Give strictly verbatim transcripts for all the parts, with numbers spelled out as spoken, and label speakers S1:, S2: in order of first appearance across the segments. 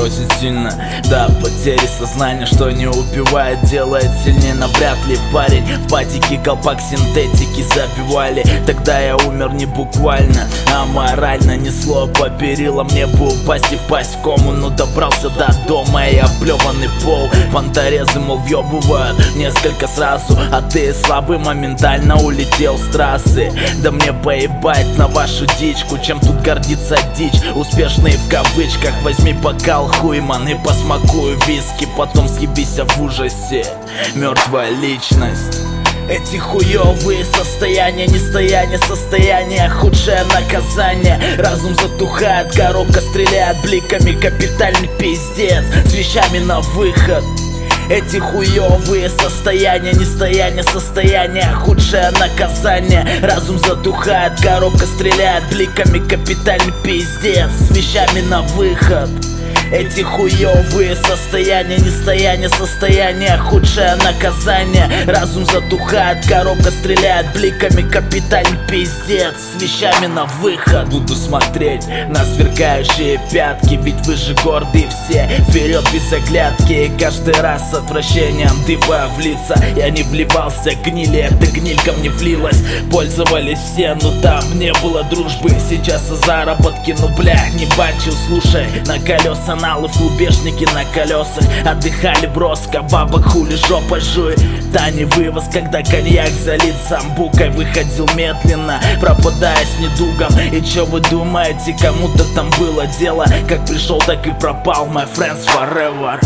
S1: очень сильно. До потери сознания, что не убивает, делает сильнее. Навряд ли парень в патике колпак синтетики забивали. Тогда я умер не буквально, а морально. Несло по перилам, мне бы упасть и впасть в кому. Но добрался до дома и облеванный пол. Фонторезы, мол, въебывают несколько сразу, а ты слабый моментально улетел с трассы. Да мне поебать на вашу дичку, чем тут гордится дичь. Успешный в кавычках, возьми бокал хуйман и посмакую виски. Потом съебися в ужасе, мертвая личность. Эти хуёвые состояния, нестояние, состояние, худшее наказание. Разум затухает, коробка стреляет бликами, капитальный пиздец с вещами на выход. Эти хуёвые состояния, нестояние, состояние, худшее наказание. Разум затухает, коробка стреляет бликами, капитальный пиздец с вещами на выход. Эти хуёвые состояния, нестояние, состояние, худшее наказание. Разум затухает, коробка стреляет бликами, капитальный пиздец с вещами на выход. Буду смотреть на сверкающие пятки, ведь вы же гордые все. Вперед без оглядки, и каждый раз с отвращением дыба в лица. Я не вливался, гнили, эта гниль ко мне влилась. Пользовались все, но там не было дружбы. Сейчас о заработке, ну бля, не бачу, слушай. На колеса налов, лубежники на колесах. Отдыхали броско, бабок хули жопа жуй. Та не вывоз, когда коньяк залит самбукой. Выходил медленно, пропадая с недугом. И чё вы думаете, кому-то там было дело? Как пришел, так и пропал, my friends forever.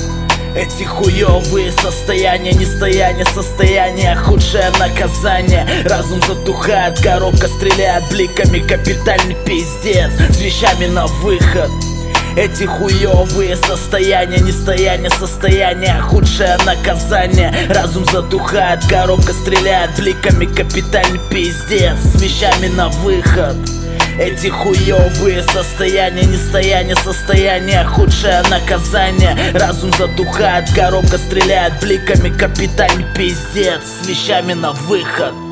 S1: Эти хуёвые состояния, нестояние, состояние, худшее наказание. Разум затухает, коробка стреляет бликами, капитальный пиздец с вещами на выход. Эти хуёвые состояния, нестояние, состояние, худшее наказание. Разум затухает, коробка стреляет бликами, капитальный пиздец с вещами на выход. Эти хуёвые состояния, нестояние, состояние, худшее наказание. Разум затухает, коробка стреляет бликами, капитальный пиздец с вещами на выход.